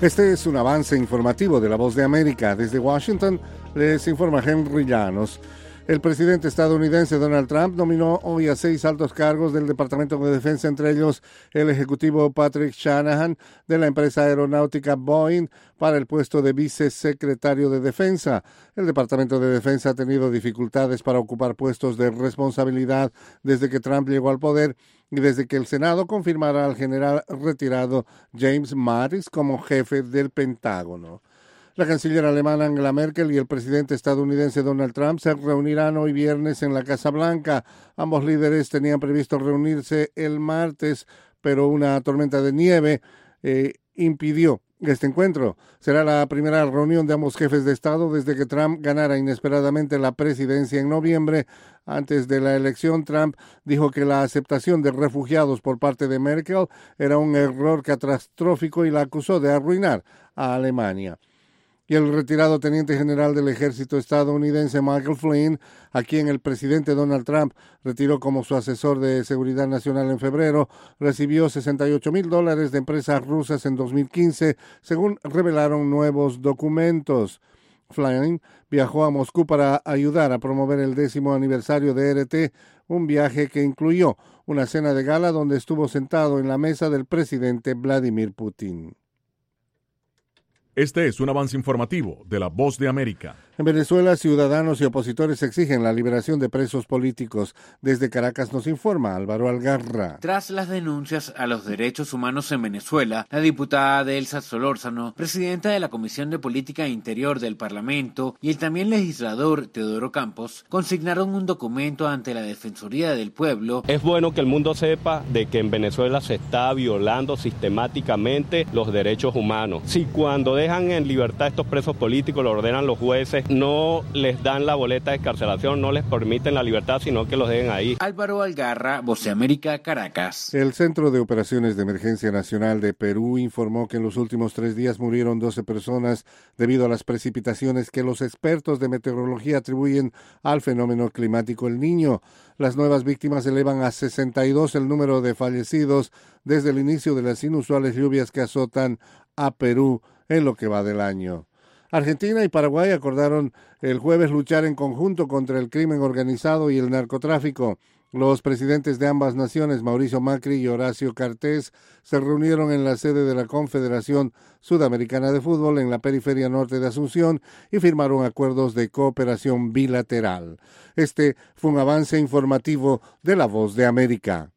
Este es un avance informativo de La Voz de América. Desde Washington les informa Henry Llanos. El presidente estadounidense Donald Trump nominó hoy a 6 altos cargos del Departamento de Defensa, entre ellos el ejecutivo Patrick Shanahan de la empresa aeronáutica Boeing para el puesto de vicesecretario de Defensa. El Departamento de Defensa ha tenido dificultades para ocupar puestos de responsabilidad desde que Trump llegó al poder y desde que el Senado confirmara al general retirado James Mattis como jefe del Pentágono. La canciller alemana Angela Merkel y el presidente estadounidense Donald Trump se reunirán hoy viernes en la Casa Blanca. Ambos líderes tenían previsto reunirse el martes, pero una tormenta de nieve impidió este encuentro. Será la primera reunión de ambos jefes de Estado desde que Trump ganara inesperadamente la presidencia en noviembre. Antes de la elección, Trump dijo que la aceptación de refugiados por parte de Merkel era un error catastrófico y la acusó de arruinar a Alemania. Y el retirado teniente general del ejército estadounidense Michael Flynn, a quien el presidente Donald Trump retiró como su asesor de seguridad nacional en febrero, recibió $68,000 de empresas rusas en 2015, según revelaron nuevos documentos. Flynn viajó a Moscú para ayudar a promover el 10º aniversario de RT, un viaje que incluyó una cena de gala donde estuvo sentado en la mesa del presidente Vladimir Putin. Este es un avance informativo de La Voz de América. En Venezuela, ciudadanos y opositores exigen la liberación de presos políticos. Desde Caracas nos informa Álvaro Algarra. Tras las denuncias a los derechos humanos en Venezuela, la diputada Delsa Solórzano, presidenta de la Comisión de Política Interior del Parlamento, y el también legislador Teodoro Campos, consignaron un documento ante la Defensoría del Pueblo. Es bueno que el mundo sepa de que en Venezuela se está violando sistemáticamente los derechos humanos. Si cuando dejan en libertad a estos presos políticos, lo ordenan los jueces, no les dan la boleta de excarcelación, no les permiten la libertad, sino que los dejen ahí. Álvaro Algarra, Voz de América, Caracas. El Centro de Operaciones de Emergencia Nacional de Perú informó que en los últimos 3 días murieron 12 personas debido a las precipitaciones que los expertos de meteorología atribuyen al fenómeno climático El Niño. Las nuevas víctimas elevan a 62 el número de fallecidos desde el inicio de las inusuales lluvias que azotan a Perú en lo que va del año. Argentina y Paraguay acordaron el jueves luchar en conjunto contra el crimen organizado y el narcotráfico. Los presidentes de ambas naciones, Mauricio Macri y Horacio Cartés, se reunieron en la sede de la Confederación Sudamericana de Fútbol en la periferia norte de Asunción y firmaron acuerdos de cooperación bilateral. Este fue un avance informativo de La Voz de América.